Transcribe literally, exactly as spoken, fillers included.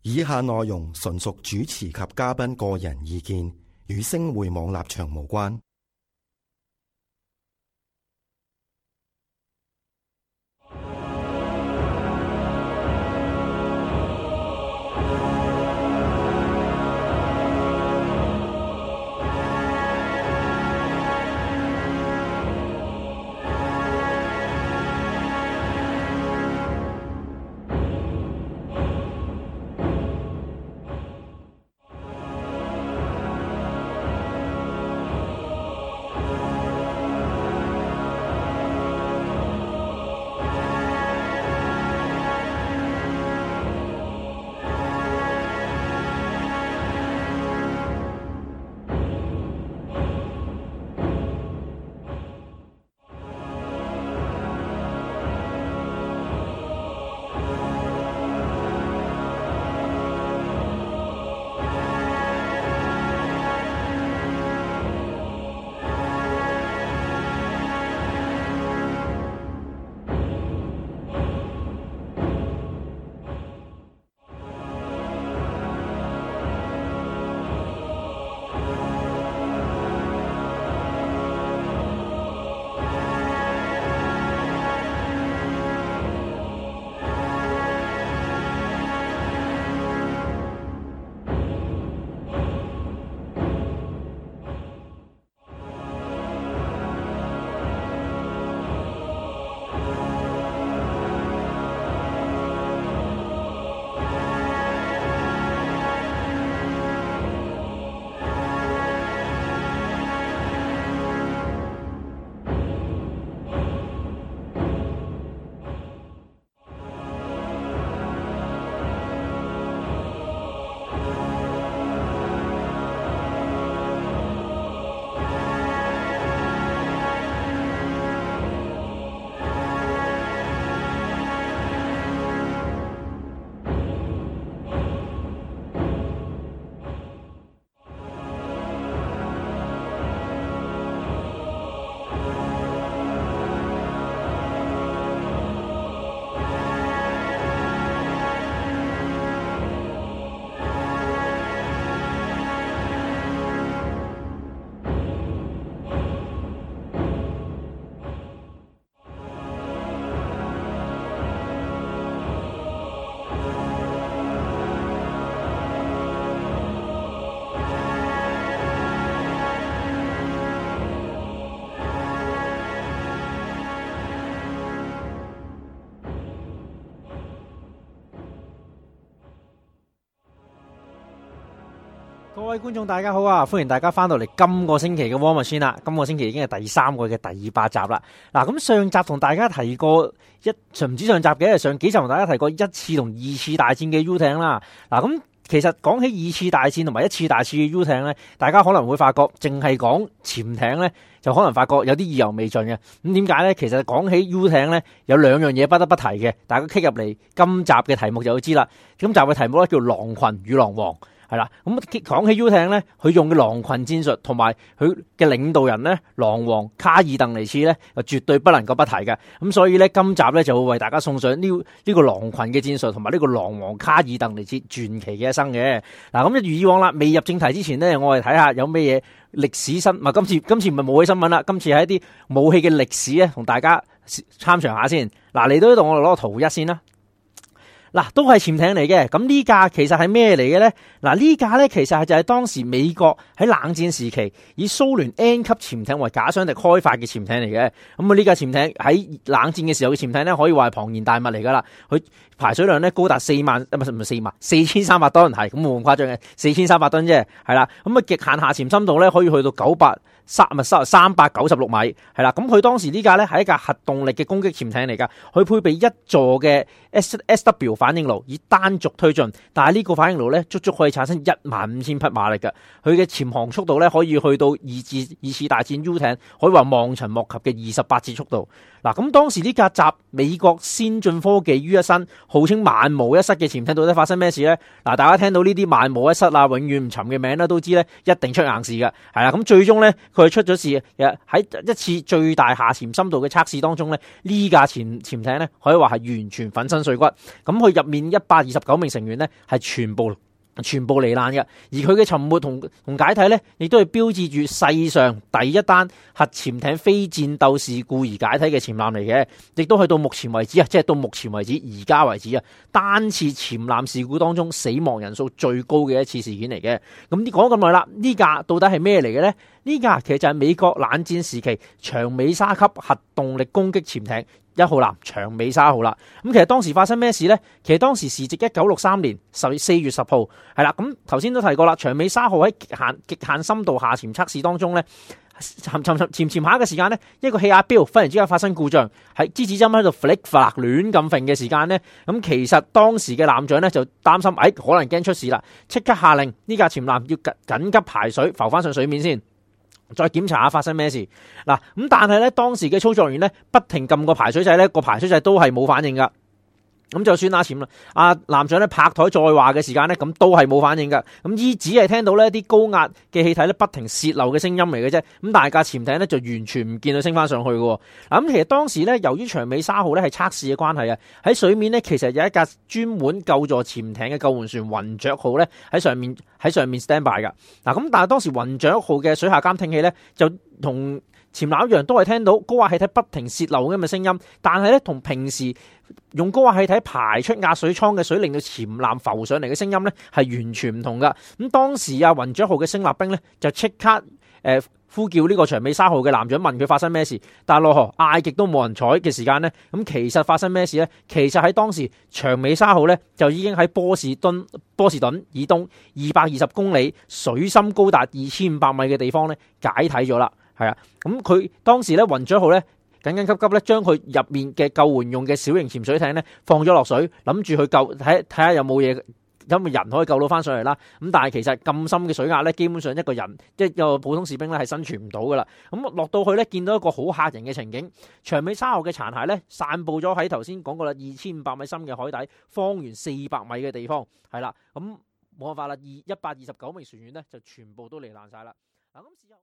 以下內容純屬主持及嘉賓個人意見，與星匯網立場無關。 各位觀眾大家好啊，歡迎大家翻到嚟今個星期嘅 War Machine 啦。今個星期已經係第三個嘅第二百集啦。嗱，咁上集同大家提過一，唔止上集嘅，上幾集同大家提過一次同二次大戰嘅 U 艇啦。嗱，咁其實講起二次大戰同埋一次大戰嘅 U 艇咧，大家可能會發覺淨係講潛艇咧，就可能發覺有啲意猶未盡嘅。咁點解咧？其實講起 U 艇咧，有兩樣嘢不得不提嘅。大家 click 入嚟今集嘅題目就會知啦。今集嘅題目咧叫狼群與狼王。係啦，咁講起 U 艇咧，佢用嘅狼群戰術同埋佢嘅領導人咧，狼王卡爾鄧尼茨咧，就絕對不能夠不提嘅。咁所以咧，今集咧就會為大家送上呢呢個狼群嘅戰術同埋呢個狼王卡爾鄧尼茨傳奇嘅一生嘅。嗱，咁一如以往啦，未入正題之前咧，我哋睇下有咩嘢歷史新，唔係今次今次唔係武器新聞啦，今次係一啲武器嘅歷史咧，同大家參詳下先。嗱，嚟到呢度我哋攞個圖一先啦。嗱，都係潛艇嚟嘅，咁呢架其實係咩嚟嘅咧？嗱，呢架咧其實係就係當時美國喺冷戰時期以蘇聯 N 級潛艇為假想敵開發嘅潛艇嚟嘅。咁啊，呢架潛艇喺冷戰嘅時候嘅潛艇咧，可以話係龐然大物嚟噶啦。佢排水量咧高達四萬，唔係唔係四萬，四千三百噸，係咁冇咁誇張嘅，四千三百噸啫，係啦。咁啊，極限下潛深度咧可以去到九百三，唔係三百九十六米，係啦。咁佢當時呢架咧係一架核動力嘅攻擊潛艇嚟噶，佢配備一座嘅 S S W 反應爐，以單軸推進，但係呢個反應爐咧足足可以產生一萬五千匹馬力嘅，佢嘅潛航速度咧可以去到二次二次大戰 U 艇可以話望塵莫及嘅二十八次速度。嗱，咁當時呢架集美國先進科技於一身，號稱萬無一失嘅潛艇，到底發生咩事咧？嗱，大家聽到呢啲萬無一失啊、永遠唔沉嘅名咧，都知咧一定出硬事嘅，係啦。咁最終咧佢出咗事，喺一次最大下潛深度嘅測試當中咧，呢架潛潛艇咧可以話係完全粉身碎骨。咁佢入面一百二十九名成員咧係全部。全部罹難嘅，而佢嘅沉沒同同解體咧，亦都係標誌住世上第一單核潛艇非戰鬥事故而解體嘅潛艦嚟嘅，亦都去到目前為止啊，即係到目前為止而家為止啊，單次潛艦事故當中死亡人數最高嘅一次事件嚟嘅。咁講咁耐啦，呢架到底係咩嚟嘅呢？呢架其實就係美國冷戰時期長尾沙級核動力攻擊潛艇一號艦長尾沙號啦。咁其實當時發生咩事呢？其實當時時值一九六三年十四月十號，係啦。咁頭先都提過啦，長尾沙號喺極限極限深度下潛測試當中呢，潛潛潛潛潛下嘅時間呢，一個氣壓錶忽然之間發生故障，喺支指針喺度 flick flack 亂咁揈嘅時間呢，咁其實當時嘅艦長呢就擔心，哎，可能驚出事啦，即刻下令呢架潛艦要緊緊急排水浮翻上水面先。再檢查下發生咩事嗱，咁但係咧當時嘅操作員咧不停撳個排水掣咧，個排水掣都係冇反應噶。咁就算阿潛啦，阿艦長咧拍台再話嘅時間咧，咁都係冇反應噶。咁依只係聽到呢啲高壓嘅氣體咧不停洩漏嘅聲音嚟嘅啫。咁大架潛艇咧就完全唔見到升翻上去嘅。嗱，咁其實當時咧由於長尾沙號咧係測試嘅關係啊，喺水面咧其實有一架專門救助潛艇嘅救援船雲雀號咧喺上面喺上面 stand by 噶。嗱，咁但係當時雲雀號嘅水下監聽器咧就同潛艦一樣，都係聽到高壓氣體不停洩漏咁嘅聲音，但係咧同平時用高壓氣體排出壓水艙嘅水令到潛艦浮上嚟嘅聲音咧係完全唔同噶。咁當時啊雲雀號嘅聲納兵咧就即刻誒、呃、呼叫呢個長尾沙號嘅艦長問佢發生咩事，但係落河嗌極都冇人睬嘅時間咧，咁其實發生咩事咧？其實喺當時長尾沙號咧就已經喺波士頓波士頓以東二百二十公里、水深高達二千五百米嘅地方咧解體咗啦。係啊，咁佢當時咧雲雀號咧緊緊急急咧將佢入面嘅救援用嘅小型潛水艇咧放咗落水，諗住去救睇睇下有冇嘢，有冇人可以救到翻上嚟啦。咁但係其實咁深嘅水壓咧，基本上一個人一個普通士兵咧係生存唔到噶啦。咁落到去咧見到一個好嚇人嘅情景，長尾沙號嘅殘骸咧散布咗喺頭先講過啦二千五百米深嘅海底，方圓四百米嘅地方係啦。咁冇辦法啦，二一百二十九名船員咧就全部都罹難晒啦。嗱咁事後